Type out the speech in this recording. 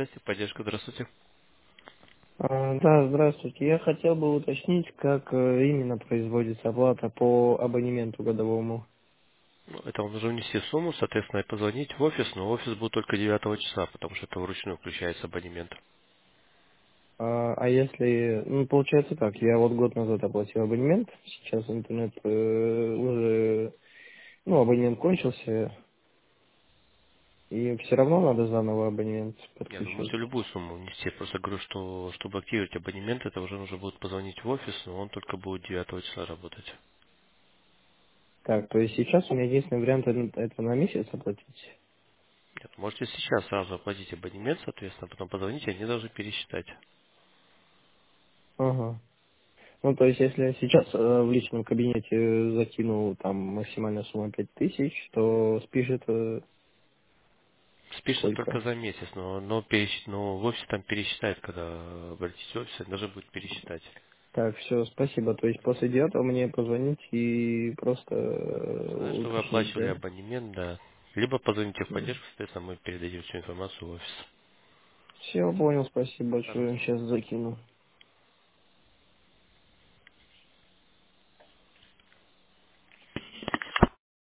связь и поддержка. Здравствуйте. Да, здравствуйте. Я хотел бы уточнить, как именно производится оплата по абонементу годовому. Ну, это вам нужно внести сумму, соответственно, и позвонить в офис, но офис будет только 9 часа, потому что это вручную включается абонемент. А если, ну, получается так, я вот год назад оплатил абонемент, сейчас интернет уже, ну, абонемент кончился, и все равно надо заново абонемент Не, ну подключать. можете любую сумму внести. Я просто говорю, что чтобы активировать абонемент, это уже нужно будет позвонить в офис, но он только будет 9 числа работать. Так, то есть сейчас у меня единственный вариант это на месяц оплатить. Нет, можете сейчас сразу оплатить абонемент, соответственно, потом позвонить, они должны пересчитать. Ага. Ну, то есть, если я сейчас в личном кабинете закинул там максимальная сумма 5000, то спишет Спишется сколько? только за месяц, но в офисе там пересчитают, когда обратитесь в офис, они должны будут пересчитать. Так, все, спасибо. То есть после 9 мне позвонить и просто Сказать, что вы уточнить, оплачивали да? абонемент, да. Либо позвоните в поддержку, соответственно, мы передадим всю информацию в офис. Все, понял, спасибо большое. Пожалуйста. Сейчас закину.